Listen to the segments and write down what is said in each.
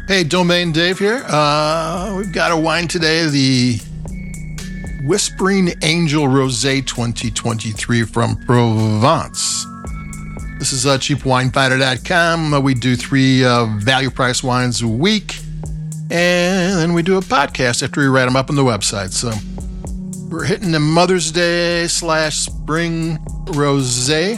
Hey, Domain Dave here. We've got a wine today, the Whispering Angel Rosé 2023 from Provence. This is cheapwinefinder.com. We do 3 value price wines a week, and then we do a podcast after we write them up on the website. So we're hitting the Mother's Day / Spring Rosé.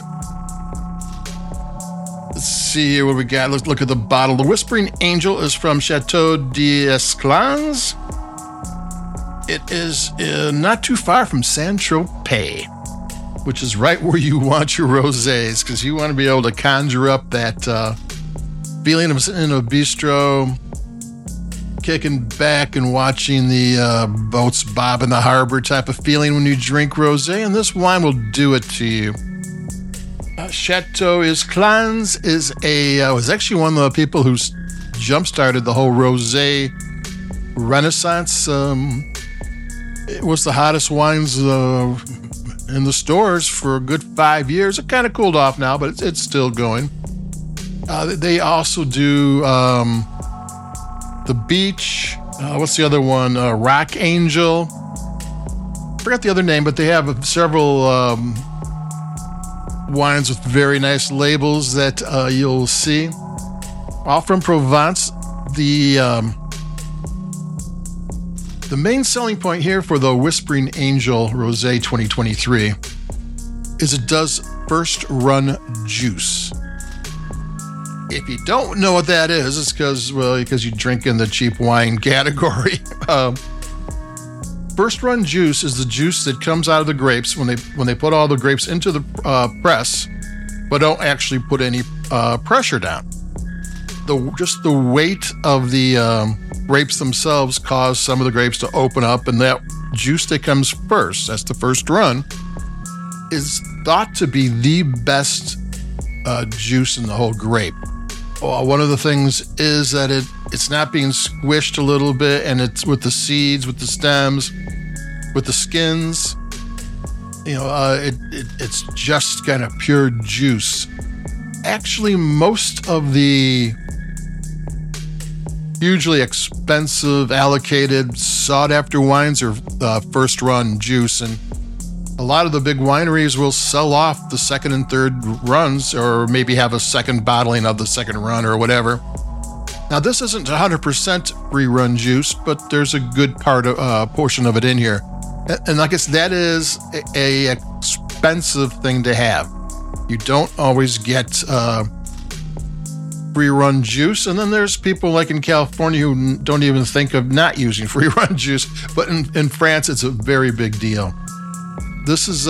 Let's see here what we got. Let's look at the bottle. The Whispering Angel is from Chateau d'Esclans. It is not too far from Saint-Tropez, which is right where you want your rosés, because you want to be able to conjure up that feeling of sitting in a bistro, kicking back and watching the boats bob in the harbor type of feeling when you drink rosé, and this wine will do it to you. Chateau d'Esclans was actually one of the people who jump-started the whole rosé renaissance. It was the hottest wines in the stores for a good 5 years. It kind of cooled off now, but it's still going. They also do the Beach. What's the other one? Rock Angel. I forgot the other name, but they have several wines with very nice labels that you'll see. All from Provence. The main selling point here for the Whispering Angel Rosé 2023 is it does first run juice. If you don't know what that is, it's because you drink in the cheap wine category. First run juice is the juice that comes out of the grapes when they put all the grapes into the press, but don't actually put any pressure down. Just the weight of the grapes themselves cause some of the grapes to open up, and that juice that comes first, that's the first run, is thought to be the best juice in the whole grape. One of the things is that it's not being squished a little bit, and it's with the seeds, with the stems, with the skins. It's just kind of pure juice. Actually, most of the hugely expensive, allocated, sought-after wines are first-run juice, and a lot of the big wineries will sell off the second and third runs, or maybe have a second bottling of the second run or whatever. Now, this isn't 100% free-run juice, but there's a good portion of it in here, and I guess that is a expensive thing to have. You don't always get free-run juice, and then there's people like in California who don't even think of not using free-run juice, but in France it's a very big deal. This is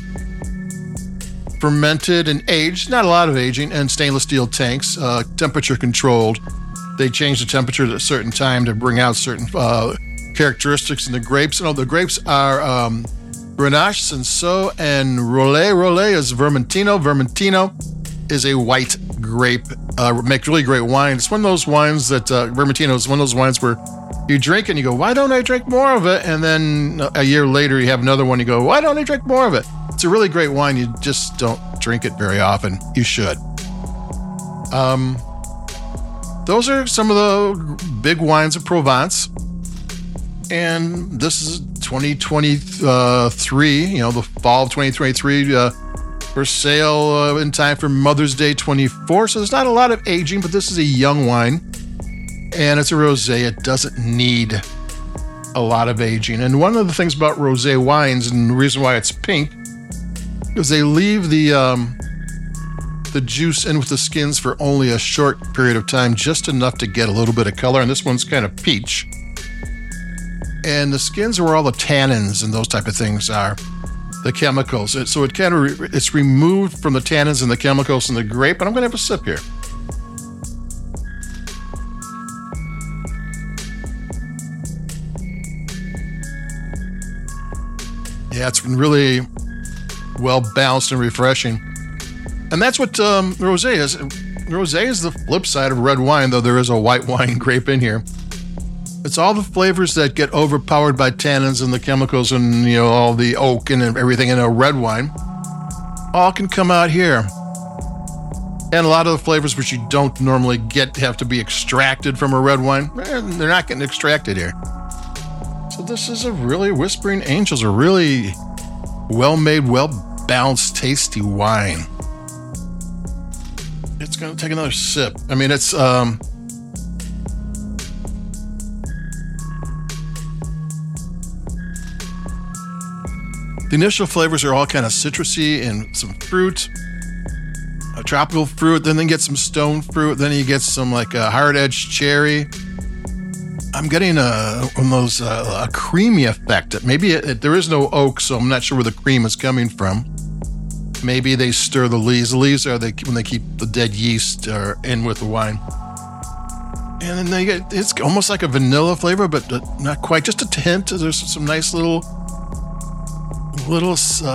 fermented and aged, not a lot of aging, in stainless steel tanks, temperature controlled. They change the temperature at a certain time to bring out certain characteristics in the grapes. The grapes are Grenache, Cinsault, and Rollet. Rollet is Vermentino. Vermentino is a white grape. Make really great wine. It's one of those wines that Vermentino is one of those wines where you drink and you go, why don't I drink more of it? And then a year later you have another one, you go, why don't I drink more of it? It's a really great wine. You just don't drink it very often. You should. Those are some of the big wines of Provence. And this is 2023, the fall of 2023, for sale in time for Mother's Day 24. So there's not a lot of aging, but this is a young wine, and it's a rosé. It doesn't need a lot of aging. And one of the things about rosé wines, and the reason why it's pink, is they leave the juice in with the skins for only a short period of time, just enough to get a little bit of color. And this one's kind of peach. And the skins are where all the tannins and those type of things are. The chemicals. So it kind of it's removed from the tannins and the chemicals in the grape. And I'm going to have a sip here. Yeah, it's been really well balanced and refreshing. And that's what rosé is. Rosé is the flip side of red wine, though there is a white wine grape in here. It's all the flavors that get overpowered by tannins and the chemicals and, all the oak and everything in a red wine. All can come out here. And a lot of the flavors which you don't normally get have to be extracted from a red wine. They're not getting extracted here. So this is a really, Whispering Angels, a really well-made, well-balanced, tasty wine. It's going to take another sip. I mean, it's... the initial flavors are all kind of citrusy and some fruit, a tropical fruit, then get some stone fruit, then you get some like a hard-edged cherry. I'm getting a creamy effect. Maybe there is no oak, so I'm not sure where the cream is coming from. Maybe they stir the leaves. The leaves are when they keep the dead yeast in with the wine. And then it's almost like a vanilla flavor, but not quite. Just a hint. There's some nice little. What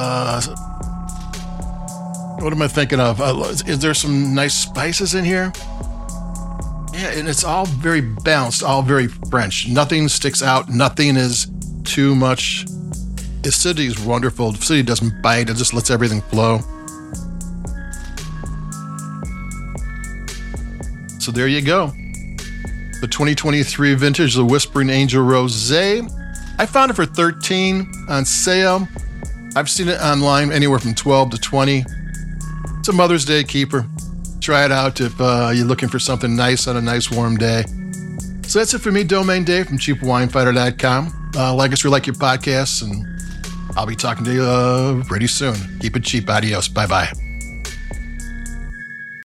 am I thinking of? Is there some nice spices in here? Yeah, and it's all very balanced, all very French. Nothing sticks out. Nothing is too much. Acidity is wonderful. The acidity doesn't bite. It just lets everything flow. So there you go. The 2023 vintage, the Whispering Angel Rosé. I found it for $13 on sale. I've seen it online anywhere from $12 to $20. It's a Mother's Day keeper. Try it out if you're looking for something nice on a nice warm day. So that's it for me, Domain Dave from CheapWineFighter.com. Like us or like your podcasts, and I'll be talking to you pretty soon. Keep it cheap. Adios. Bye-bye.